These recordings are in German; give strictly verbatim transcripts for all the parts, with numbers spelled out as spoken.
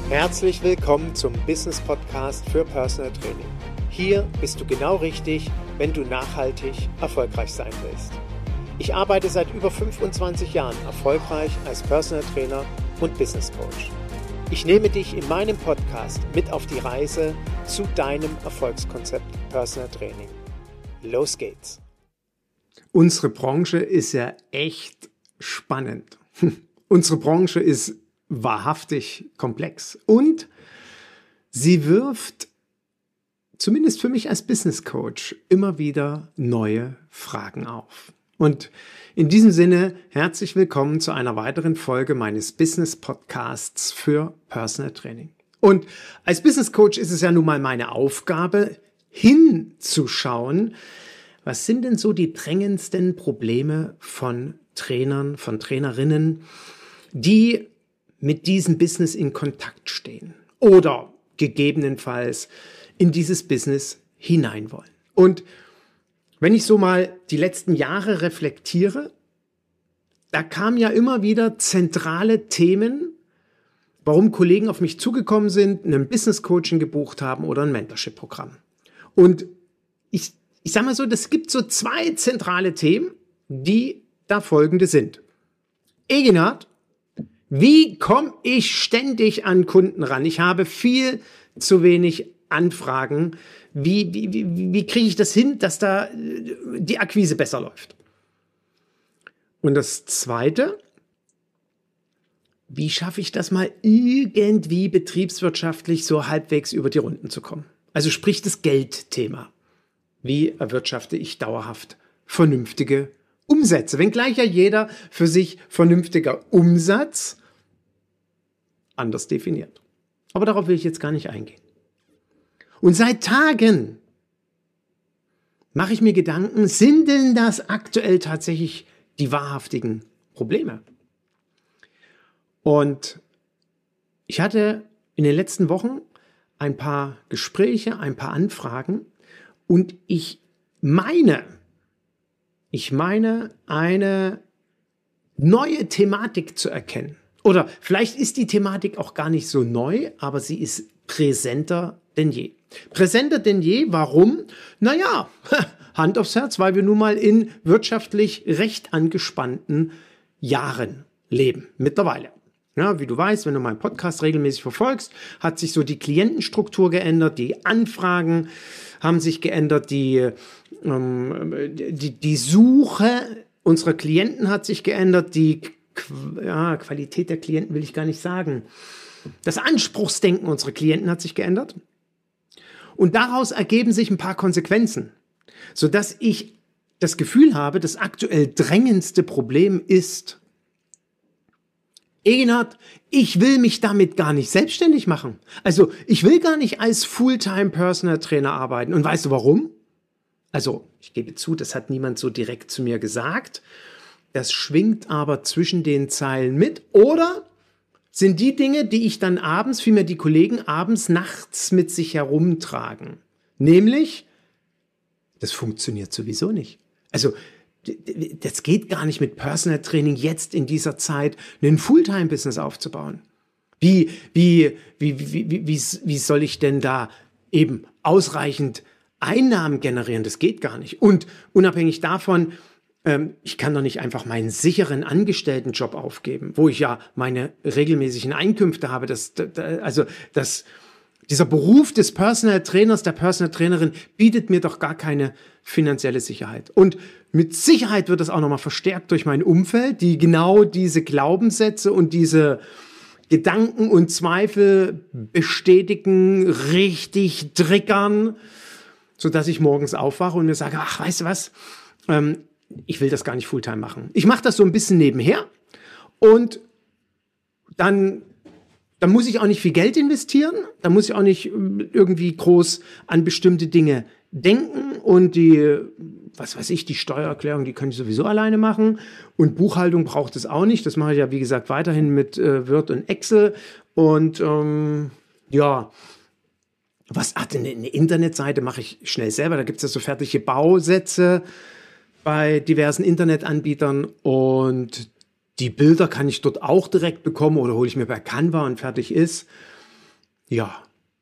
Herzlich willkommen zum Business Podcast für Personal Training. Hier bist du genau richtig, wenn du nachhaltig erfolgreich sein willst. Ich arbeite seit über fünfundzwanzig Jahren erfolgreich als Personal Trainer und Business Coach. Ich nehme dich in meinem Podcast mit auf die Reise zu deinem Erfolgskonzept Personal Training. Los geht's! Unsere Branche ist ja echt spannend. Unsere Branche ist wahrhaftig komplex und sie wirft, zumindest für mich als Business Coach, immer wieder neue Fragen auf. Und in diesem Sinne herzlich willkommen zu einer weiteren Folge meines Business Podcasts für Personal Training. Und als Business Coach ist es ja nun mal meine Aufgabe, hinzuschauen, was sind denn so die drängendsten Probleme von Trainern, von Trainerinnen, die mit diesem Business in Kontakt stehen oder gegebenenfalls in dieses Business hinein wollen. Und wenn ich so mal die letzten Jahre reflektiere, da kamen ja immer wieder zentrale Themen, warum Kollegen auf mich zugekommen sind, ein Business Coaching gebucht haben oder ein Mentorship-Programm. Und ich, ich sage mal so, das gibt so zwei zentrale Themen, die da folgende sind. Eginhard, wie komme ich ständig an Kunden ran? Ich habe viel zu wenig Anfragen. Wie, wie, wie, wie kriege ich das hin, dass da die Akquise besser läuft? Und das Zweite, wie schaffe ich das mal irgendwie betriebswirtschaftlich so halbwegs über die Runden zu kommen? Also sprich das Geldthema. Wie erwirtschafte ich dauerhaft vernünftige Umsätze? Wenngleich ja jeder für sich vernünftiger Umsatz anders definiert. Aber darauf will ich jetzt gar nicht eingehen. Und seit Tagen mache ich mir Gedanken, sind denn das aktuell tatsächlich die wahrhaftigen Probleme? Und ich hatte in den letzten Wochen ein paar Gespräche, ein paar Anfragen und ich meine, ich meine, eine neue Thematik zu erkennen. Oder vielleicht ist die Thematik auch gar nicht so neu, aber sie ist präsenter denn je. Präsenter denn je, warum? Naja, Hand aufs Herz, weil wir nun mal in wirtschaftlich recht angespannten Jahren leben, mittlerweile. Ja, wie du weißt, wenn du meinen Podcast regelmäßig verfolgst, hat sich so die Klientenstruktur geändert, die Anfragen haben sich geändert, die, ähm, die, die Suche unserer Klienten hat sich geändert, die ja, Qualität der Klienten will ich gar nicht sagen. Das Anspruchsdenken unserer Klienten hat sich geändert. Und daraus ergeben sich ein paar Konsequenzen, sodass ich das Gefühl habe, das aktuell drängendste Problem ist, Eginhard, ich will mich damit gar nicht selbstständig machen. Also ich will gar nicht als Fulltime Personal Trainer arbeiten. Und weißt du warum? Also ich gebe zu, das hat niemand so direkt zu mir gesagt. Das schwingt aber zwischen den Zeilen mit. Oder sind die Dinge, die ich dann abends, vielmehr die Kollegen abends, nachts mit sich herumtragen. Nämlich, das funktioniert sowieso nicht. Also das geht gar nicht mit Personal Training jetzt in dieser Zeit ein Fulltime-Business aufzubauen. Wie, wie, wie, wie, wie, wie, wie soll ich denn da eben ausreichend Einnahmen generieren? Das geht gar nicht. Und unabhängig davon, ähm, ich kann doch nicht einfach meinen sicheren Angestelltenjob aufgeben, wo ich ja meine regelmäßigen Einkünfte habe. Das, das, also das, dieser Beruf des Personal Trainers, der Personal Trainerin bietet mir doch gar keine finanzielle Sicherheit. Und mit Sicherheit wird das auch nochmal verstärkt durch mein Umfeld, die genau diese Glaubenssätze und diese Gedanken und Zweifel bestätigen, richtig triggern, sodass ich morgens aufwache und mir sage, ach, weißt du was, ähm, ich will das gar nicht Fulltime machen. Ich mache das so ein bisschen nebenher und dann Dann muss ich auch nicht viel Geld investieren, dann muss ich auch nicht irgendwie groß an bestimmte Dinge denken und die, was weiß ich, die Steuererklärung, die kann ich sowieso alleine machen und Buchhaltung braucht es auch nicht, das mache ich ja wie gesagt weiterhin mit äh, Word und Excel und ähm, ja, was hat denn eine Internetseite, mache ich schnell selber, da gibt es ja so fertige Bausätze bei diversen Internetanbietern und die Bilder kann ich dort auch direkt bekommen oder hole ich mir bei Canva und fertig ist. Ja.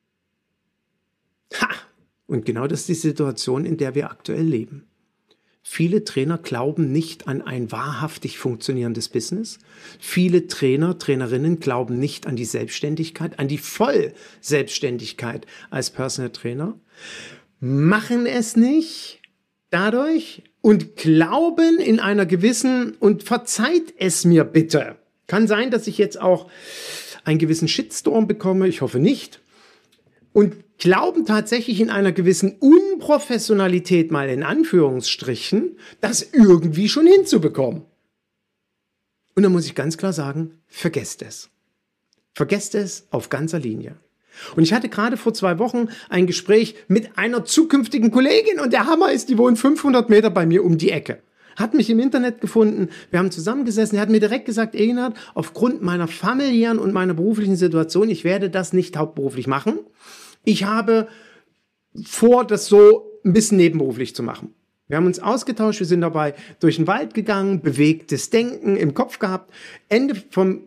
Ha! Und genau das ist die Situation, in der wir aktuell leben. Viele Trainer glauben nicht an ein wahrhaftig funktionierendes Business. Viele Trainer, Trainerinnen glauben nicht an die Selbstständigkeit, an die Vollselbstständigkeit als Personal Trainer, machen es nicht dadurch und glauben in einer gewissen, und verzeiht es mir bitte, kann sein, dass ich jetzt auch einen gewissen Shitstorm bekomme, ich hoffe nicht, und glauben tatsächlich in einer gewissen Unprofessionalität, mal in Anführungsstrichen, das irgendwie schon hinzubekommen. Und da muss ich ganz klar sagen, vergesst es. Vergesst es auf ganzer Linie. Und ich hatte gerade vor zwei Wochen ein Gespräch mit einer zukünftigen Kollegin und der Hammer ist, die wohnt fünfhundert Meter bei mir um die Ecke. Hat mich im Internet gefunden, wir haben zusammengesessen, er hat mir direkt gesagt, Egenhard, aufgrund meiner familiären und meiner beruflichen Situation, ich werde das nicht hauptberuflich machen. Ich habe vor, das so ein bisschen nebenberuflich zu machen. Wir haben uns ausgetauscht, wir sind dabei durch den Wald gegangen, bewegtes Denken im Kopf gehabt. Ende vom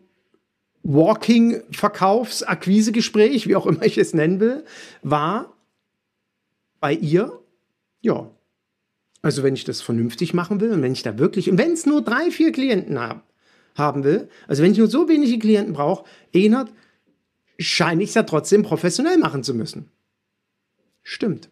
Walking-Verkaufs-Akquise-Gespräch, wie auch immer ich es nennen will, war bei ihr, ja, also wenn ich das vernünftig machen will und wenn ich da wirklich, und wenn es nur drei, vier Klienten hab, haben will, also wenn ich nur so wenige Klienten brauche, Egenhard, scheine ich es ja trotzdem professionell machen zu müssen. Stimmt.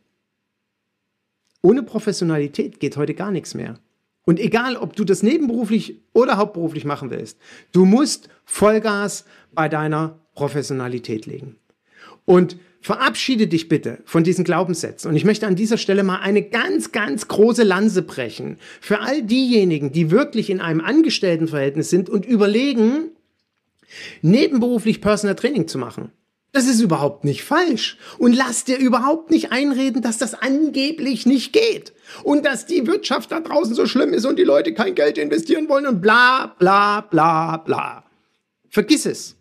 Ohne Professionalität geht heute gar nichts mehr. Und egal, ob du das nebenberuflich oder hauptberuflich machen willst, du musst Vollgas bei deiner Professionalität legen. Und verabschiede dich bitte von diesen Glaubenssätzen. Und ich möchte an dieser Stelle mal eine ganz, ganz große Lanze brechen für all diejenigen, die wirklich in einem Angestelltenverhältnis sind und überlegen, nebenberuflich Personal Training zu machen. Das ist überhaupt nicht falsch. Und lass dir überhaupt nicht einreden, dass das angeblich nicht geht. Und dass die Wirtschaft da draußen so schlimm ist und die Leute kein Geld investieren wollen und bla, bla, bla, bla. Vergiss es.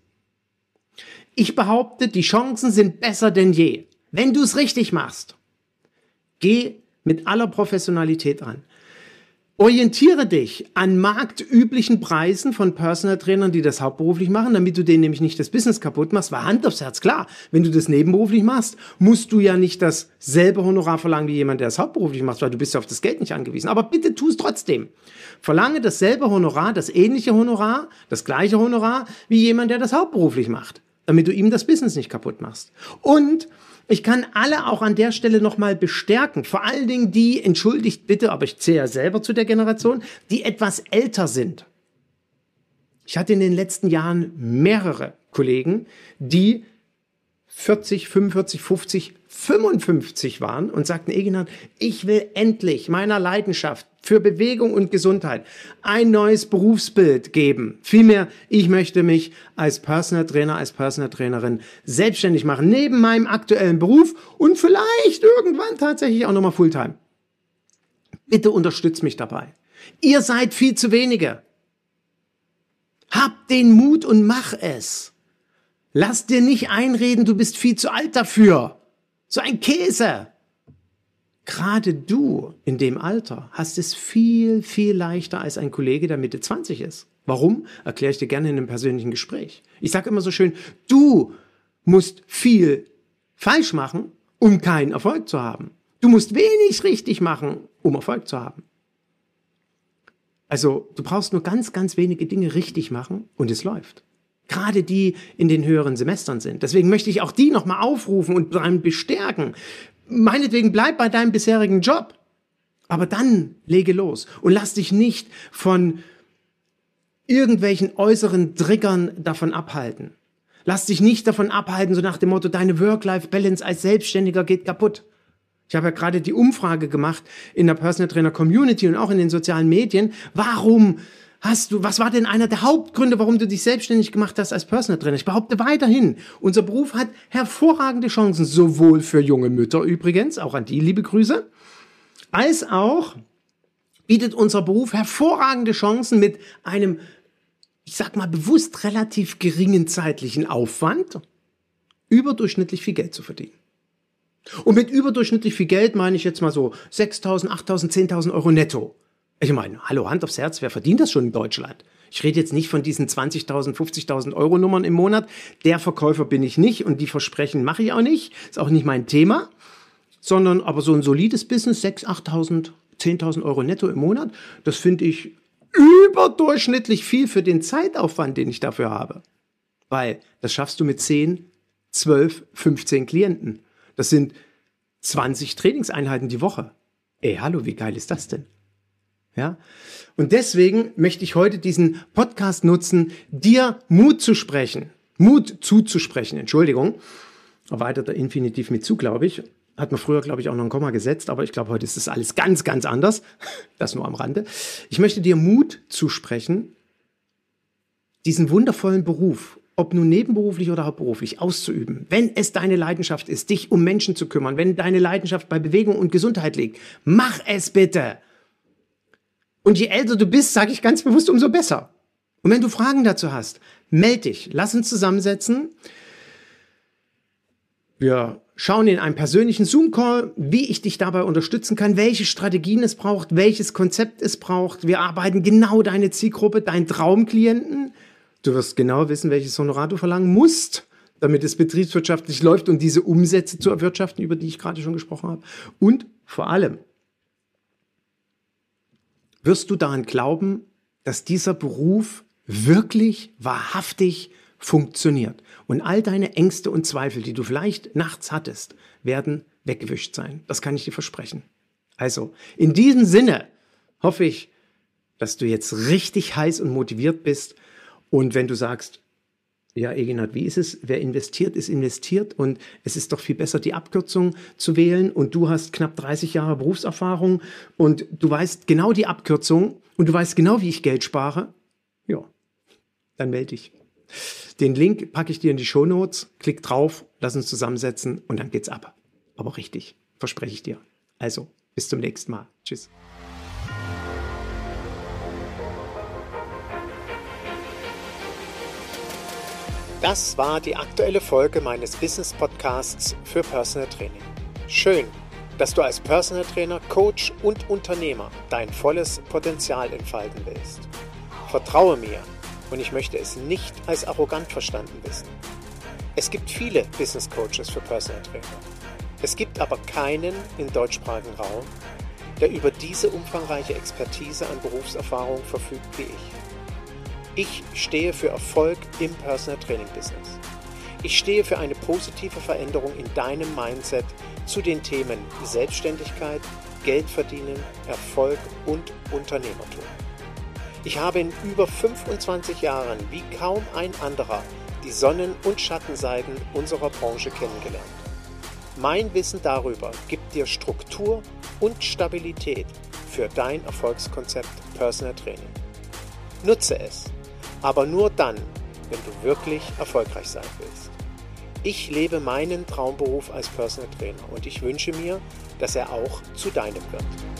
Ich behaupte, die Chancen sind besser denn je. Wenn du es richtig machst, geh mit aller Professionalität ran. Orientiere dich an marktüblichen Preisen von Personal Trainern, die das hauptberuflich machen, damit du denen nämlich nicht das Business kaputt machst. Weil Hand aufs Herz, klar, wenn du das nebenberuflich machst, musst du ja nicht dasselbe Honorar verlangen wie jemand, der es hauptberuflich macht, weil du bist ja auf das Geld nicht angewiesen. Aber bitte tu es trotzdem. Verlange dasselbe Honorar, das ähnliche Honorar, das gleiche Honorar wie jemand, der das hauptberuflich macht, damit du ihm das Business nicht kaputt machst. Und ich kann alle auch an der Stelle nochmal bestärken, vor allen Dingen die, entschuldigt bitte, aber ich zähle ja selber zu der Generation, die etwas älter sind. Ich hatte in den letzten Jahren mehrere Kollegen, die vierzig, fünfundvierzig, fünfzig, fünfundfünfzig waren und sagten, Egenhard, ich will endlich meiner Leidenschaft für Bewegung und Gesundheit ein neues Berufsbild geben. Vielmehr, ich möchte mich als Personal Trainer, als Personal Trainerin selbstständig machen, neben meinem aktuellen Beruf und vielleicht irgendwann tatsächlich auch nochmal Fulltime. Bitte unterstützt mich dabei. Ihr seid viel zu wenige. Habt den Mut und mach es. Lass dir nicht einreden, du bist viel zu alt dafür. So ein Käse. Gerade du in dem Alter hast es viel, viel leichter als ein Kollege, der Mitte zwanzig ist. Warum? Erkläre ich dir gerne in einem persönlichen Gespräch. Ich sage immer so schön, du musst viel falsch machen, um keinen Erfolg zu haben. Du musst wenig richtig machen, um Erfolg zu haben. Also du brauchst nur ganz, ganz wenige Dinge richtig machen und es läuft. Gerade die in den höheren Semestern sind. Deswegen möchte ich auch die nochmal aufrufen und daran bestärken. Meinetwegen bleib bei deinem bisherigen Job. Aber dann lege los und lass dich nicht von irgendwelchen äußeren Triggern davon abhalten. Lass dich nicht davon abhalten, so nach dem Motto, deine Work-Life-Balance als Selbstständiger geht kaputt. Ich habe ja gerade die Umfrage gemacht in der Personal Trainer Community und auch in den sozialen Medien. Warum hast du, was war denn einer der Hauptgründe, warum du dich selbstständig gemacht hast als Personal Trainer? Ich behaupte weiterhin, unser Beruf hat hervorragende Chancen, sowohl für junge Mütter übrigens, auch an die liebe Grüße, als auch bietet unser Beruf hervorragende Chancen mit einem, ich sag mal bewusst relativ geringen zeitlichen Aufwand, überdurchschnittlich viel Geld zu verdienen. Und mit überdurchschnittlich viel Geld meine ich jetzt mal so sechstausend, achttausend, zehntausend Euro netto. Ich meine, hallo, Hand aufs Herz, wer verdient das schon in Deutschland? Ich rede jetzt nicht von diesen zwanzigtausend, fünfzigtausend Euro Nummern im Monat. Der Verkäufer bin ich nicht und die Versprechen mache ich auch nicht. Ist auch nicht mein Thema. Sondern aber so ein solides Business, sechstausend, achttausend, zehntausend Euro netto im Monat, das finde ich überdurchschnittlich viel für den Zeitaufwand, den ich dafür habe. Weil das schaffst du mit zehn, zwölf, fünfzehn Klienten. Das sind zwanzig Trainingseinheiten die Woche. Ey, hallo, wie geil ist das denn? Ja? Und deswegen möchte ich heute diesen Podcast nutzen, dir Mut zu sprechen. Mut zuzusprechen, Entschuldigung. Erweiterter Infinitiv mit zu, glaube ich. Hat man früher, glaube ich, auch noch ein Komma gesetzt, aber ich glaube, heute ist das alles ganz, ganz anders. Das nur am Rande. Ich möchte dir Mut zusprechen, diesen wundervollen Beruf, ob nun nebenberuflich oder hauptberuflich, auszuüben. Wenn es deine Leidenschaft ist, dich um Menschen zu kümmern, wenn deine Leidenschaft bei Bewegung und Gesundheit liegt, mach es bitte. Und je älter du bist, sage ich ganz bewusst, umso besser. Und wenn du Fragen dazu hast, meld dich, lass uns zusammensetzen. Wir schauen in einem persönlichen Zoom-Call, wie ich dich dabei unterstützen kann, welche Strategien es braucht, welches Konzept es braucht. Wir arbeiten genau deine Zielgruppe, deinen Traumklienten. Du wirst genau wissen, welches Honorar du verlangen musst, damit es betriebswirtschaftlich läuft und diese Umsätze zu erwirtschaften, über die ich gerade schon gesprochen habe. Und vor allem wirst du daran glauben, dass dieser Beruf wirklich, wahrhaftig funktioniert. Und all deine Ängste und Zweifel, die du vielleicht nachts hattest, werden weggewischt sein. Das kann ich dir versprechen. Also, in diesem Sinne hoffe ich, dass du jetzt richtig heiß und motiviert bist. Und wenn du sagst, ja, Eginhard, wie ist es? Wer investiert, ist investiert. Und es ist doch viel besser, die Abkürzung zu wählen. Und du hast knapp dreißig Jahre Berufserfahrung und du weißt genau die Abkürzung und du weißt genau, wie ich Geld spare. Ja, dann melde dich. Den Link packe ich dir in die Shownotes. Klick drauf, lass uns zusammensetzen und dann geht's ab. Aber richtig, verspreche ich dir. Also, bis zum nächsten Mal. Tschüss. Das war die aktuelle Folge meines Business-Podcasts für Personal Training. Schön, dass du als Personal Trainer, Coach und Unternehmer dein volles Potenzial entfalten willst. Vertraue mir und ich möchte es nicht als arrogant verstanden wissen. Es gibt viele Business Coaches für Personal Trainer. Es gibt aber keinen im deutschsprachigen Raum, der über diese umfangreiche Expertise an Berufserfahrung verfügt wie ich. Ich stehe für Erfolg im Personal Training Business. Ich stehe für eine positive Veränderung in deinem Mindset zu den Themen Selbstständigkeit, Geld verdienen, Erfolg und Unternehmertum. Ich habe in über fünfundzwanzig Jahren wie kaum ein anderer die Sonnen- und Schattenseiten unserer Branche kennengelernt. Mein Wissen darüber gibt dir Struktur und Stabilität für dein Erfolgskonzept Personal Training. Nutze es, aber nur dann, wenn du wirklich erfolgreich sein willst. Ich lebe meinen Traumberuf als Personal Trainer und ich wünsche mir, dass er auch zu deinem wird.